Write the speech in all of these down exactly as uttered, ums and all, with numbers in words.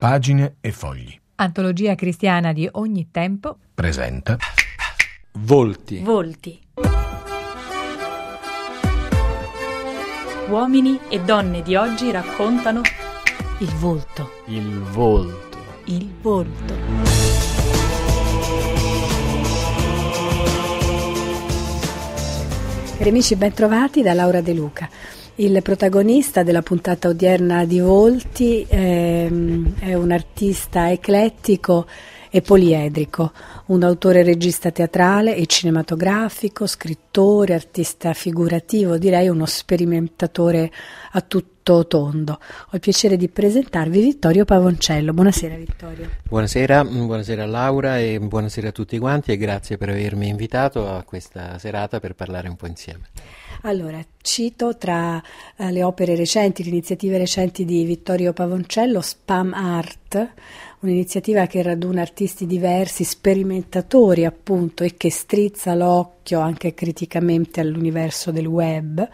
Pagine e fogli. Antologia cristiana di ogni tempo. Presenta Volti. Volti. Uomini e donne di oggi raccontano il volto. Il volto. Il volto. Cari amici, ben trovati da Laura De Luca. Il protagonista della puntata odierna di Volti ehm, è un artista eclettico e poliedrico, un autore e regista teatrale e cinematografico, scrittore, artista figurativo, direi uno sperimentatore a tutto tondo. Ho il piacere di presentarvi Vittorio Pavoncello. Buonasera Vittorio. Buonasera, buonasera Laura e buonasera a tutti quanti e grazie per avermi invitato a questa serata per parlare un po' insieme. Allora, cito tra eh, le opere recenti, le iniziative recenti di Vittorio Pavoncello, Spam Art, un'iniziativa che raduna artisti diversi, sperimentatori appunto, e che strizza l'occhio anche criticamente all'universo del web.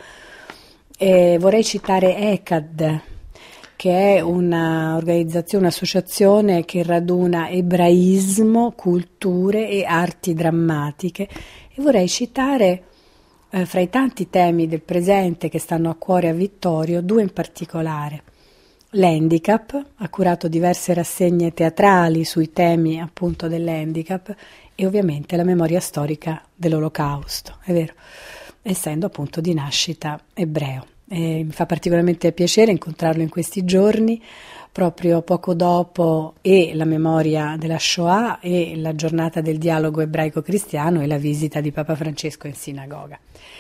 E vorrei citare ECAD, che è un'organizzazione, un'associazione che raduna ebraismo, culture e arti drammatiche. E vorrei citare Eh, fra i tanti temi del presente che stanno a cuore a Vittorio, due in particolare. L'handicap, ha curato diverse rassegne teatrali sui temi appunto dell'handicap, e ovviamente la memoria storica dell'Olocausto, è vero, essendo appunto di nascita ebreo. E mi fa particolarmente piacere incontrarlo in questi giorni, proprio poco dopo e la memoria della Shoah e la giornata del dialogo ebraico-cristiano e la visita di Papa Francesco in sinagoga.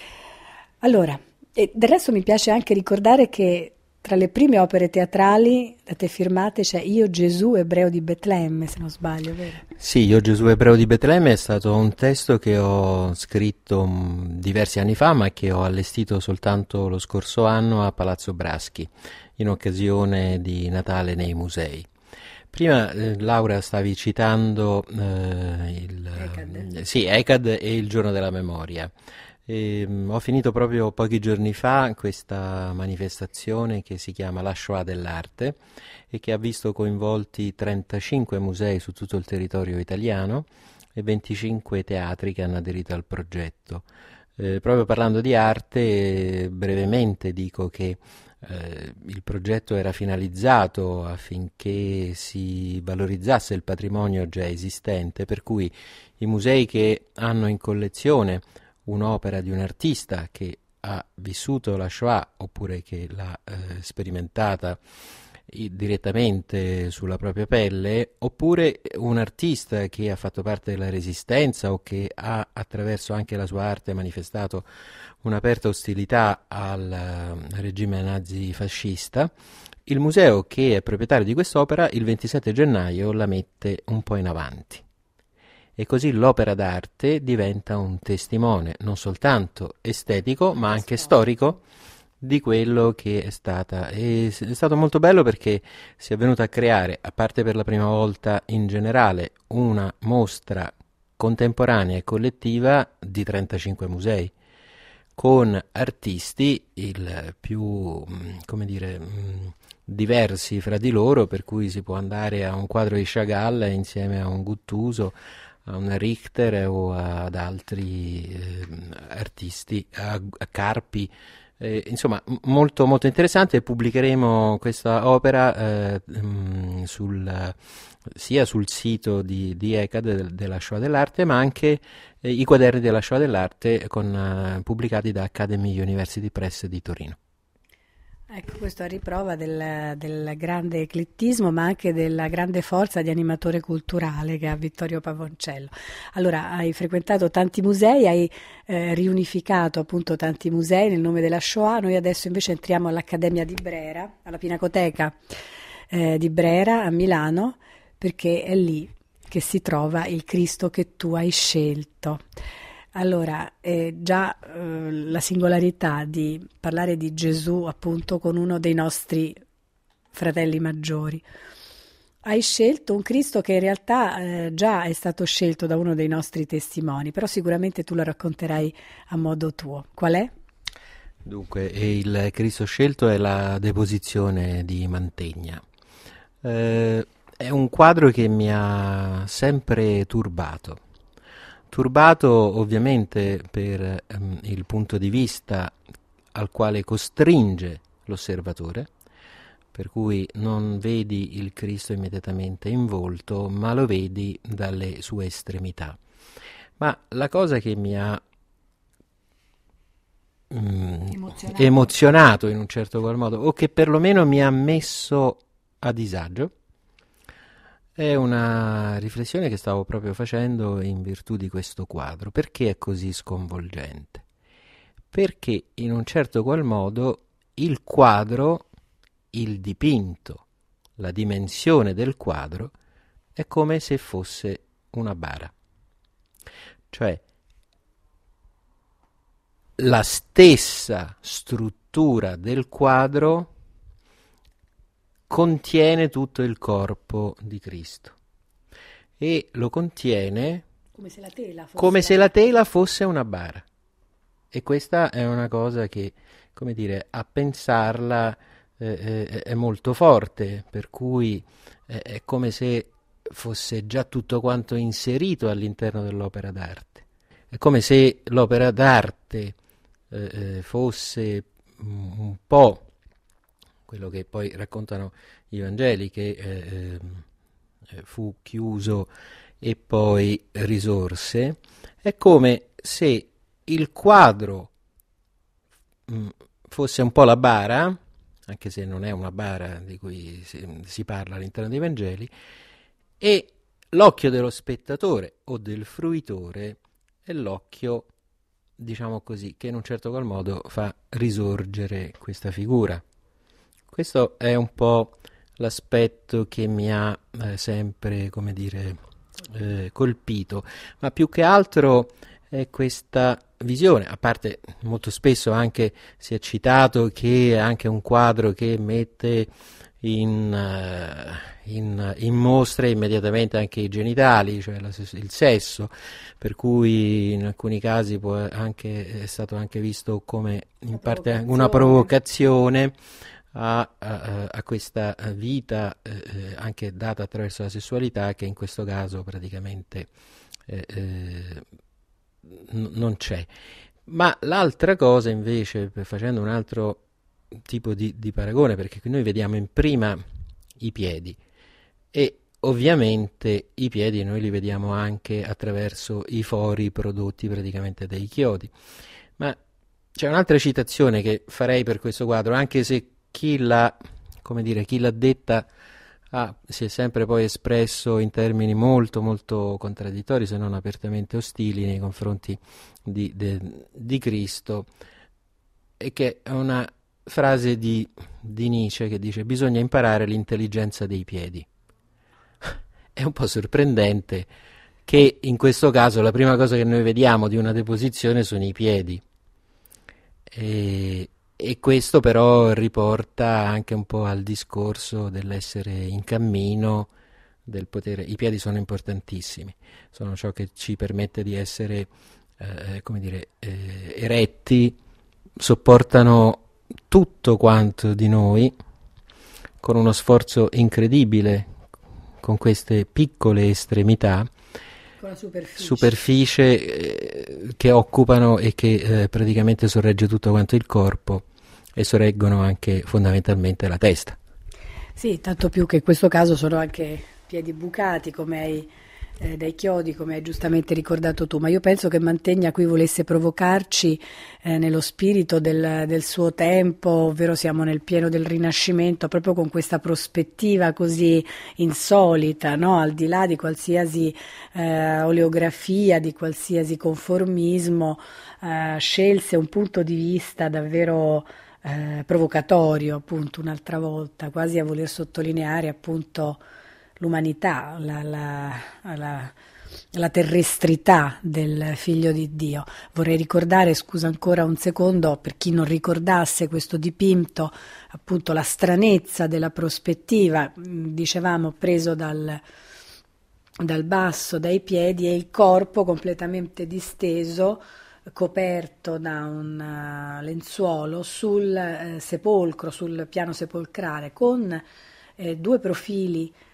Allora, e del resto mi piace anche ricordare che tra le prime opere teatrali da te firmate c'è Io Gesù ebreo di Betlemme, se non sbaglio, vero? Sì, Io Gesù ebreo di Betlemme è stato un testo che ho scritto mh, diversi anni fa, ma che ho allestito soltanto lo scorso anno a Palazzo Braschi, in occasione di Natale nei musei. Prima, eh, Laura, stavi citando eh, il, ECAD. Eh, sì, ECAD e il Giorno della Memoria. E, mh, ho finito proprio pochi giorni fa questa manifestazione che si chiama La Shoah dell'arte e che ha visto coinvolti trentacinque musei su tutto il territorio italiano e venticinque teatri che hanno aderito al progetto. Eh, proprio parlando di arte, eh, brevemente dico che eh, il progetto era finalizzato affinché si valorizzasse il patrimonio già esistente, per cui i musei che hanno in collezione un'opera di un artista che ha vissuto la Shoah oppure che l'ha eh, sperimentata i- direttamente sulla propria pelle, oppure un artista che ha fatto parte della Resistenza o che ha attraverso anche la sua arte manifestato un'aperta ostilità al eh, regime nazifascista. Il museo che è proprietario di quest'opera il ventisette gennaio la mette un po' in avanti. E così l'opera d'arte diventa un testimone non soltanto estetico ma anche storico di quello che è stata. E è stato molto bello perché si è venuto a creare, a parte per la prima volta in generale, una mostra contemporanea e collettiva di trentacinque musei con artisti il più, come dire, diversi fra di loro, per cui si può andare a un quadro di Chagall insieme a un Guttuso, a un Richter o ad altri eh, artisti, a, a Carpi, eh, insomma molto molto interessante. E pubblicheremo questa opera eh, mh, sul, sia sul sito di, di ECAD de, della Shoah dell'arte, ma anche eh, i quaderni della Shoah dell'arte con, eh, pubblicati da Academy University Press di Torino. Ecco, questo a riprova del, del grande eclettismo, ma anche della grande forza di animatore culturale che ha Vittorio Pavoncello. Allora, hai frequentato tanti musei, hai eh, riunificato appunto tanti musei nel nome della Shoah. Noi adesso invece entriamo all'Accademia di Brera, alla Pinacoteca eh, di Brera a Milano, perché è lì che si trova il Cristo che tu hai scelto. Allora, eh, già eh, la singolarità di parlare di Gesù appunto con uno dei nostri fratelli maggiori. Hai scelto un Cristo che in realtà eh, già è stato scelto da uno dei nostri testimoni, però sicuramente tu lo racconterai a modo tuo. Qual è? Dunque, il Cristo scelto è la deposizione di Mantegna. Eh, è un quadro che mi ha sempre turbato. Turbato ovviamente per ehm, il punto di vista al quale costringe l'osservatore, per cui non vedi il Cristo immediatamente in volto, ma lo vedi dalle sue estremità. Ma la cosa che mi ha mm, Emozionato. emozionato in un certo qual modo, o che perlomeno mi ha messo a disagio, è una riflessione che stavo proprio facendo in virtù di questo quadro. Perché è così sconvolgente? Perché in un certo qual modo il quadro, il dipinto, la dimensione del quadro è come se fosse una bara. Cioè la stessa struttura del quadro contiene tutto il corpo di Cristo e lo contiene Come se la tela fosse, come se la tela fosse una bara. E questa è una cosa che, come dire, a pensarla eh, eh, è molto forte, per cui eh, è come se fosse già tutto quanto inserito all'interno dell'opera d'arte. È come se l'opera d'arte eh, eh, fosse un, un po' quello che poi raccontano i Vangeli, che eh, eh, fu chiuso e poi risorse. È come se il quadro mh, fosse un po' la bara, anche se non è una bara di cui si, si parla all'interno dei Vangeli, e l'occhio dello spettatore o del fruitore è l'occhio, diciamo così, che in un certo qual modo fa risorgere questa figura. Questo è un po' l'aspetto che mi ha eh, sempre, come dire, eh, colpito, ma più che altro è questa visione, a parte molto spesso anche si è citato che è anche un quadro che mette in, uh, in, in mostra immediatamente anche i genitali, cioè la, il sesso, per cui in alcuni casi può anche, è stato anche visto come in parte una provocazione A, a, a questa vita eh, anche data attraverso la sessualità, che in questo caso praticamente eh, eh, n- non c'è. Ma l'altra cosa invece, facendo un altro tipo di, di paragone, perché noi vediamo in prima i piedi e ovviamente i piedi noi li vediamo anche attraverso i fori prodotti praticamente dai chiodi, ma c'è un'altra citazione che farei per questo quadro, anche se chi l'ha, come dire, chi l'ha detta ah, si è sempre poi espresso in termini molto molto contraddittori, se non apertamente ostili nei confronti di, de, di Cristo, e che è una frase di, di Nietzsche che dice: bisogna imparare l'intelligenza dei piedi. È un po' sorprendente che in questo caso la prima cosa che noi vediamo di una deposizione sono i piedi, e E questo però riporta anche un po' al discorso dell'essere in cammino, del potere. I piedi sono importantissimi, sono ciò che ci permette di essere, eh, come dire, eh, eretti, sopportano tutto quanto di noi, con uno sforzo incredibile, con queste piccole estremità, con la superficie, superficie eh, che occupano e che eh, praticamente sorregge tutto quanto il corpo, e sorreggono anche fondamentalmente la testa. Sì, tanto più che in questo caso sono anche piedi bucati, come hai, eh, dai chiodi, come hai giustamente ricordato tu, ma io penso che Mantegna qui volesse provocarci eh, nello spirito del, del suo tempo, ovvero siamo nel pieno del Rinascimento, proprio con questa prospettiva così insolita, no? Al di là di qualsiasi eh, oleografia, di qualsiasi conformismo, eh, scelse un punto di vista davvero Eh, provocatorio, appunto, un'altra volta, quasi a voler sottolineare appunto l'umanità, la, la, la, la terrestrità del Figlio di Dio. Vorrei ricordare, scusa ancora un secondo, per chi non ricordasse questo dipinto, appunto la stranezza della prospettiva, dicevamo preso dal, dal basso, dai piedi, e il corpo completamente disteso, coperto da un uh, lenzuolo sul uh, sepolcro, sul piano sepolcrale, con eh, due profili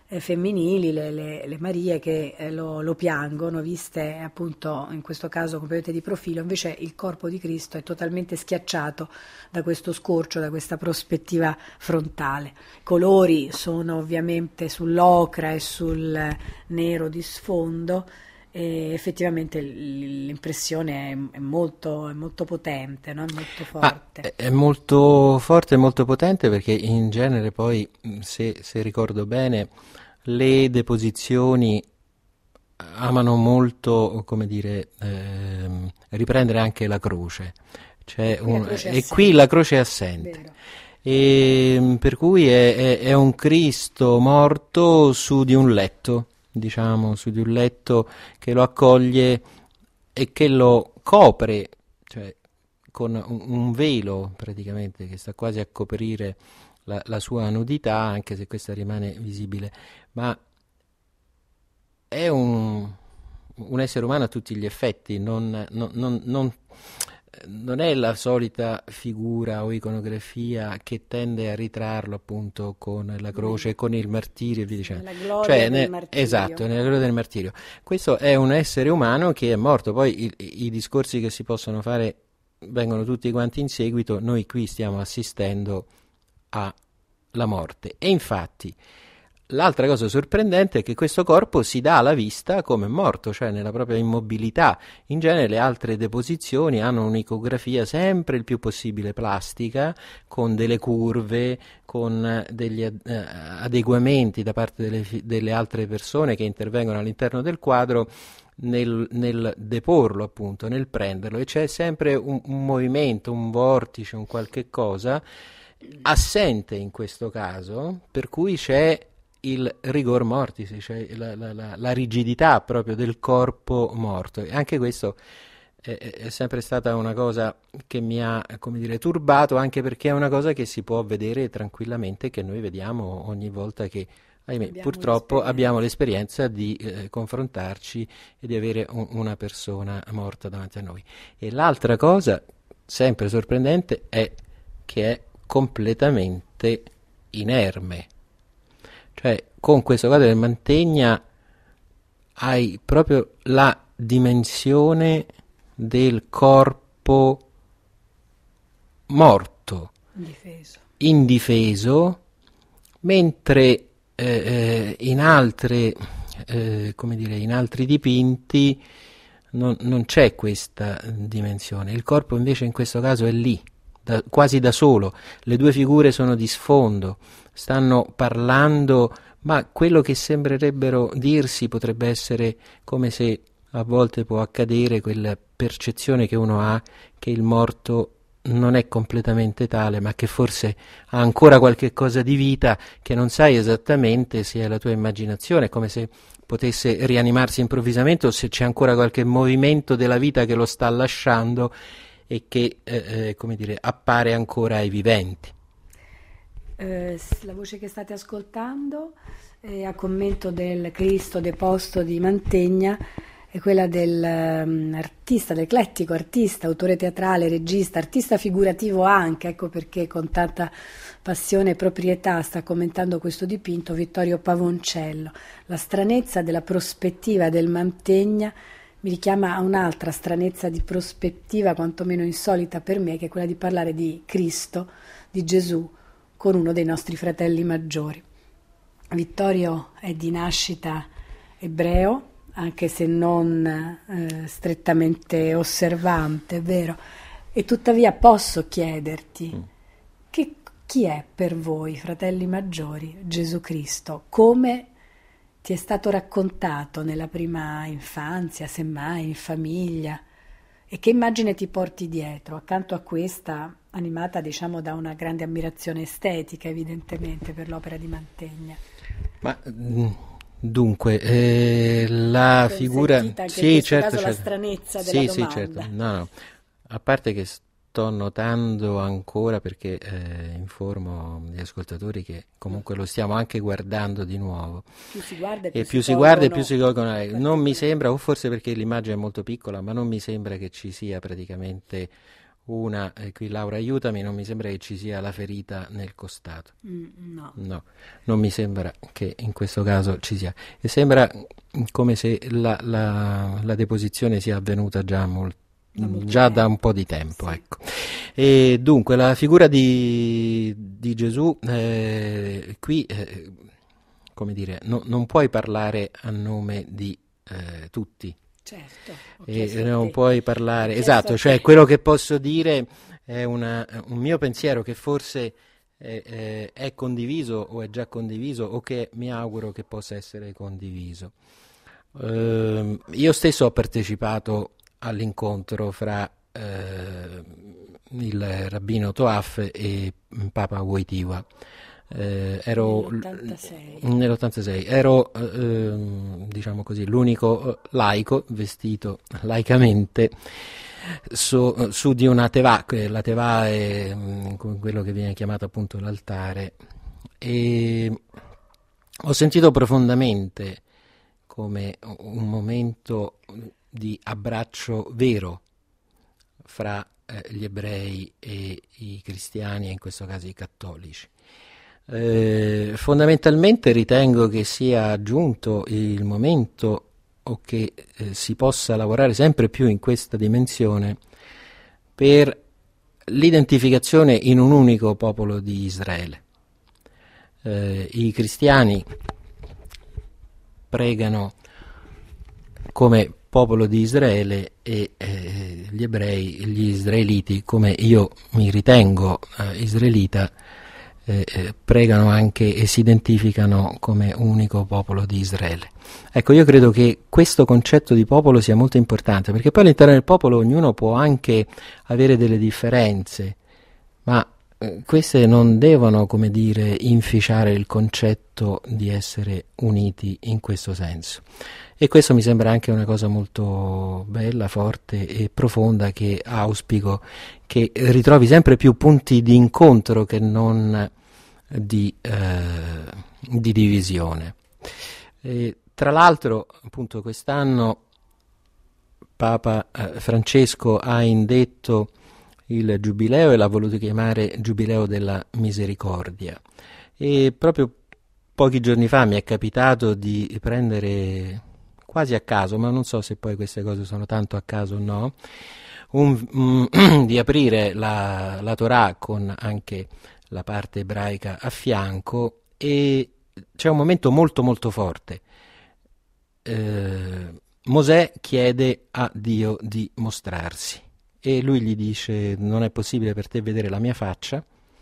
eh, femminili, le, le, le Marie che eh, lo, lo piangono, viste appunto in questo caso completamente di profilo. Invece il corpo di Cristo è totalmente schiacciato da questo scorcio, da questa prospettiva frontale. I colori sono ovviamente sull'ocra e sul nero di sfondo, e effettivamente l'impressione è, è, molto, è molto potente, no? È molto forte. Ah, è molto forte e molto potente, perché in genere poi, se, se ricordo bene, le deposizioni amano molto, come dire, ehm, riprendere anche la croce. Cioè qui un, croce e qui la croce è assente. Vero. E, per cui è, è, è un Cristo morto su di un letto, diciamo, su di un letto che lo accoglie e che lo copre, cioè con un, un velo praticamente che sta quasi a coprire la, la sua nudità, anche se questa rimane visibile, ma è un, un essere umano a tutti gli effetti, non, non, non, non non è la solita figura o iconografia che tende a ritrarlo appunto con la croce, con il martirio e via dicendo. Nella gloria cioè, del ne, martirio. Esatto, nella gloria del martirio. Questo è un essere umano che è morto. Poi i, i discorsi che si possono fare vengono tutti quanti in seguito. Noi qui stiamo assistendo alla morte. E infatti l'altra cosa sorprendente è che questo corpo si dà alla vista come morto, cioè nella propria immobilità. In genere le altre deposizioni hanno un'icografia sempre il più possibile plastica, con delle curve, con degli eh, adeguamenti da parte delle, delle altre persone che intervengono all'interno del quadro nel, nel deporlo, appunto, nel prenderlo, e c'è sempre un, un movimento, un vortice, un qualche cosa assente in questo caso, per cui c'è il rigor mortis, cioè la, la, la, la rigidità proprio del corpo morto. E anche questo è, è sempre stata una cosa che mi ha, come dire, turbato, anche perché è una cosa che si può vedere tranquillamente, che noi vediamo ogni volta che, ahimè, abbiamo purtroppo l'esperienza. abbiamo l'esperienza di eh, confrontarci e di avere un, una persona morta davanti a noi. E l'altra cosa sempre sorprendente è che è completamente inerme. Cioè, con questo quadro del Mantegna hai proprio la dimensione del corpo morto, Indifeso. indifeso, mentre eh, eh, in altre, eh, come dire, in altri dipinti non, non c'è questa dimensione. Il corpo invece in questo caso è lì, da, quasi da solo. Le due figure sono di sfondo, stanno parlando, ma quello che sembrerebbero dirsi potrebbe essere come se a volte può accadere quella percezione che uno ha che il morto non è completamente tale, ma che forse ha ancora qualche cosa di vita che non sai esattamente se è la tua immaginazione, come se potesse rianimarsi improvvisamente o se c'è ancora qualche movimento della vita che lo sta lasciando e che eh, eh, come dire, appare ancora ai viventi. Eh, la voce che state ascoltando eh, a commento del Cristo deposto di Mantegna è quella dell'artista, um, dell'eclettico artista, autore teatrale, regista, artista figurativo anche, ecco perché con tanta passione e proprietà sta commentando questo dipinto, Vittorio Pavoncello. La stranezza della prospettiva del Mantegna mi richiama a un'altra stranezza di prospettiva, quantomeno insolita per me, che è quella di parlare di Cristo, di Gesù, con uno dei nostri fratelli maggiori. Vittorio è di nascita ebreo, anche se non eh, strettamente osservante, è vero, e tuttavia posso chiederti mm. che, chi è per voi, fratelli maggiori, Gesù Cristo? Come ti è stato raccontato nella prima infanzia, semmai in famiglia? E che immagine ti porti dietro, accanto a questa animata, diciamo, da una grande ammirazione estetica, evidentemente, per l'opera di Mantegna? Ma dunque, eh, la figura... Anche sì, in questo certo, caso certo. La stranezza della sì, domanda. Sì, certo. No, no. A parte che sto notando ancora, perché eh, informo gli ascoltatori che comunque lo stiamo anche guardando di nuovo. Più si guarda e più, e più si, si guarda e colgono, più si colgono. Non mi sembra, o forse perché l'immagine è molto piccola, ma non mi sembra che ci sia praticamente una, e qui Laura aiutami, non mi sembra che ci sia la ferita nel costato. Mm, no. No, non mi sembra che in questo caso ci sia. E sembra come se la, la, la deposizione sia avvenuta già, molt, da, già da un po' di tempo. Sì. Ecco. E dunque la figura di, di Gesù eh, qui, eh, come dire, no, non puoi parlare a nome di eh, tutti. Certo, E non puoi parlare, Ho esatto, cioè quello che posso dire è una, un mio pensiero che forse è, è, è condiviso o è già condiviso o che mi auguro che possa essere condiviso. Uh, io stesso ho partecipato all'incontro fra uh, il rabbino Toaf e Papa Wojtyła. Eh, ero nell'ottantasei, nell'ottantasei ero eh, diciamo così l'unico laico vestito laicamente su, su di una tevà. La tevà è mh, quello che viene chiamato appunto l'altare, e ho sentito profondamente come un momento di abbraccio vero fra eh, gli ebrei e i cristiani, e in questo caso i cattolici. Eh, fondamentalmente ritengo che sia giunto il momento o che eh, si possa lavorare sempre più in questa dimensione per l'identificazione in un unico popolo di Israele. Eh, i cristiani pregano come popolo di Israele e eh, gli ebrei, gli israeliti, come io mi ritengo eh, israelita, Eh, eh, pregano anche e si identificano come unico popolo di Israele. Ecco, io credo che questo concetto di popolo sia molto importante, perché poi all'interno del popolo ognuno può anche avere delle differenze, ma eh, queste non devono, come dire, inficiare il concetto di essere uniti in questo senso. E questo mi sembra anche una cosa molto bella, forte e profonda, che auspico che ritrovi sempre più punti di incontro che non di, eh, di divisione. E, tra l'altro, appunto, quest'anno Papa eh, Francesco ha indetto il giubileo e l'ha voluto chiamare Giubileo della Misericordia. E proprio pochi giorni fa mi è capitato di prendere, quasi a caso, ma non so se poi queste cose sono tanto a caso o no, un, um, di aprire la, la Torah con anche la parte ebraica a fianco, e c'è un momento molto molto forte. Eh, Mosè chiede a Dio di mostrarsi e lui gli dice: non è possibile per te vedere la mia faccia,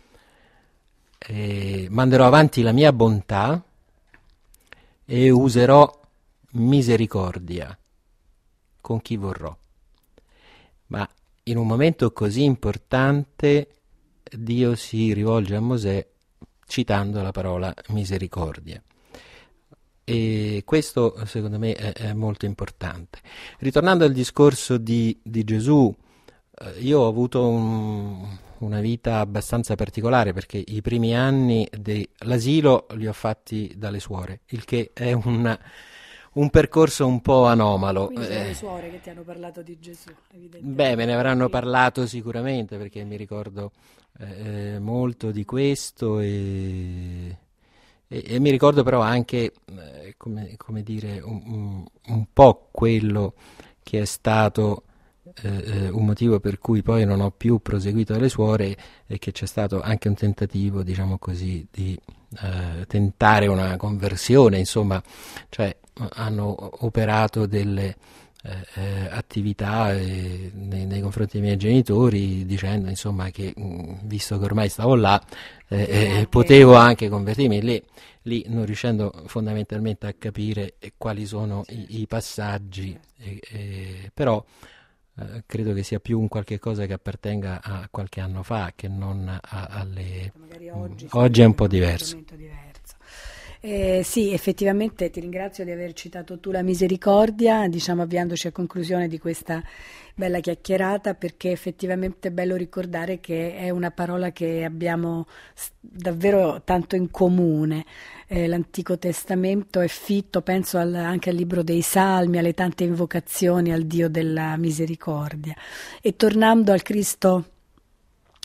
eh, manderò avanti la mia bontà e userò misericordia con chi vorrò. Ma in un momento così importante Dio si rivolge a Mosè citando la parola misericordia, e questo secondo me è, è molto importante. Ritornando al discorso di, di Gesù, eh, io ho avuto un, una vita abbastanza particolare, perché i primi anni dell'asilo li ho fatti dalle suore, il che è un un percorso un po' anomalo. Quindi sono eh, le suore che ti hanno parlato di Gesù, evidentemente. Beh, me ne avranno parlato sicuramente, perché mi ricordo eh, molto di questo, e, e, e mi ricordo però anche, eh, come, come dire, un, un, un po' quello che è stato eh, un motivo per cui poi non ho più proseguito alle suore, e che c'è stato anche un tentativo, diciamo così, di eh, tentare una conversione, insomma, cioè hanno operato delle eh, eh, attività eh, nei, nei confronti dei miei genitori, dicendo insomma che mh, visto che ormai stavo là eh, eh, anche... potevo anche convertirmi. Lì, lì non riuscendo fondamentalmente a capire eh, quali sono certo. i, i passaggi, eh, eh, però eh, credo che sia più un qualche cosa che appartenga a qualche anno fa che non a, alle... Magari oggi, mh, oggi è un po' diverso. Eh, sì, effettivamente ti ringrazio di aver citato tu la misericordia, diciamo avviandoci a conclusione di questa bella chiacchierata, perché effettivamente è bello ricordare che è una parola che abbiamo davvero tanto in comune. Eh, L'Antico Testamento è fitto, penso al, anche al libro dei Salmi, alle tante invocazioni al Dio della misericordia. E tornando al Cristo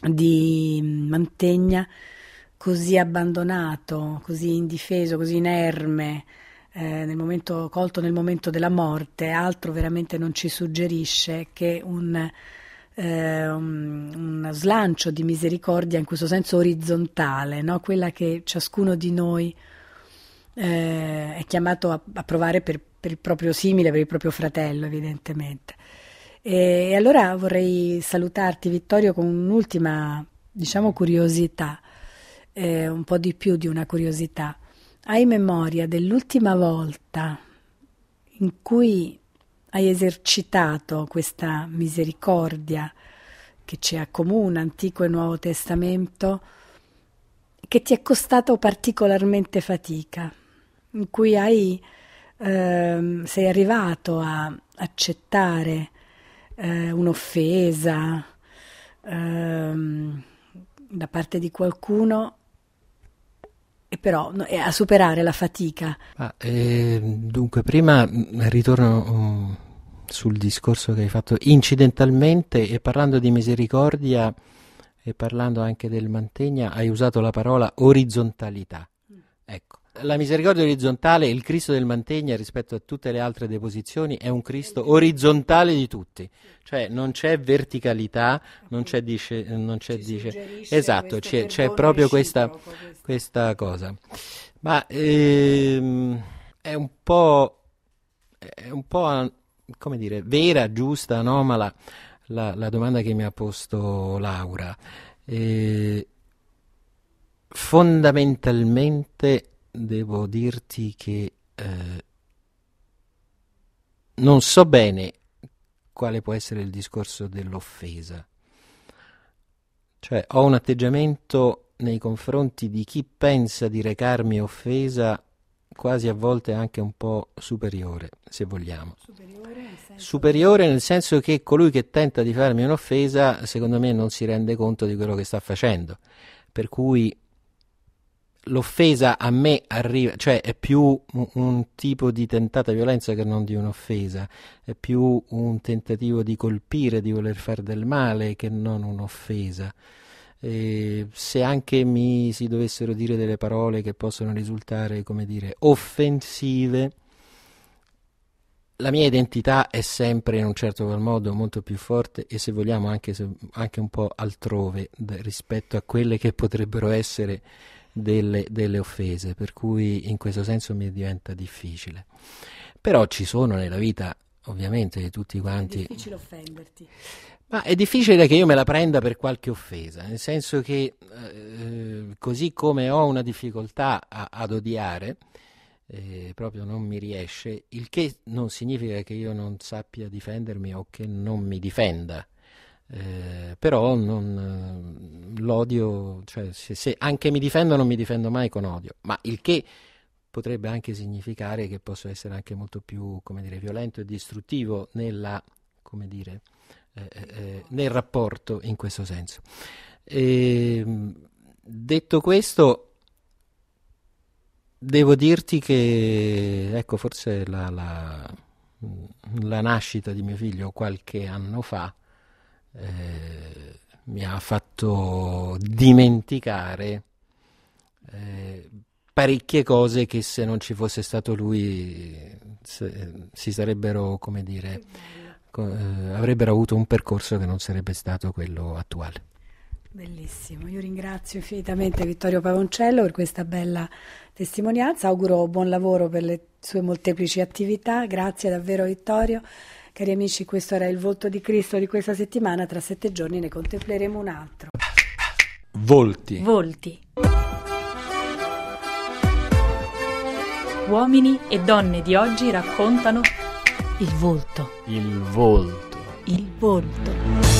di Mantegna, così abbandonato, così indifeso, così inerme, eh, nel momento, colto nel momento della morte, altro veramente non ci suggerisce che un, eh, un, un slancio di misericordia, in questo senso orizzontale, no? Quella che ciascuno di noi eh, è chiamato a, a provare per, per il proprio simile, per il proprio fratello, evidentemente. E, e allora vorrei salutarti, Vittorio, con un'ultima, diciamo, curiosità, eh, un po' di più di una curiosità. Hai memoria dell'ultima volta in cui hai esercitato questa misericordia che ci accomuna, Antico e Nuovo Testamento, che ti è costato particolarmente fatica, in cui hai, eh, sei arrivato a accettare eh, un'offesa eh, da parte di qualcuno, e però no, a superare la fatica. Ah, eh, dunque, prima ritorno um, sul discorso che hai fatto incidentalmente, e parlando di misericordia e parlando anche del Mantegna, hai usato la parola orizzontalità. Mm. Ecco, la misericordia orizzontale, il Cristo del Mantegna rispetto a tutte le altre deposizioni è un Cristo orizzontale di tutti, cioè non c'è verticalità, non c'è dice, non c'è dice, esatto, c'è, c'è proprio questa, questa cosa. Ma ehm, è un po', è un po', come dire, vera, giusta, anomala la, la domanda che mi ha posto Laura. Eh, fondamentalmente devo dirti che eh, non so bene quale può essere il discorso dell'offesa. Cioè, ho un atteggiamento nei confronti di chi pensa di recarmi offesa quasi a volte anche un po' superiore, se vogliamo. Superiore nel senso, superiore nel senso che colui che tenta di farmi un'offesa, secondo me, non si rende conto di quello che sta facendo. Per cui l'offesa a me arriva, cioè è più un, un tipo di tentata violenza che non di un'offesa, è più un tentativo di colpire, di voler fare del male che non un'offesa. E se anche mi si dovessero dire delle parole che possono risultare, come dire, offensive, la mia identità è sempre in un certo qual modo molto più forte e, se vogliamo, anche, se, anche un po' altrove d- rispetto a quelle che potrebbero essere Delle, delle offese, per cui in questo senso mi diventa difficile. Però ci sono nella vita, ovviamente, di tutti quanti. È difficile offenderti. Ma è difficile che io me la prenda per qualche offesa, nel senso che eh, così come ho una difficoltà a, ad odiare, eh, proprio non mi riesce, il che non significa che io non sappia difendermi o che non mi difenda. Eh, però non, l'odio, cioè se, se anche mi difendo, non mi difendo mai con odio, ma il che potrebbe anche significare che posso essere anche molto più, come dire, violento e distruttivo nella, come dire, eh, eh, nel rapporto, in questo senso. E, detto questo, devo dirti che, ecco, forse la, la, la nascita di mio figlio qualche anno fa Eh, mi ha fatto dimenticare eh, parecchie cose che, se non ci fosse stato lui, se, si sarebbero, come dire, co- eh, avrebbero avuto un percorso che non sarebbe stato quello attuale. Bellissimo, io ringrazio infinitamente Vittorio Pavoncello per questa bella testimonianza, auguro buon lavoro per le sue molteplici attività. Grazie davvero, Vittorio. Cari amici, questo era il volto di Cristo di questa settimana. Tra sette giorni ne contempleremo un altro. Volti. Volti. Uomini e donne di oggi raccontano il volto. Il volto. Il volto.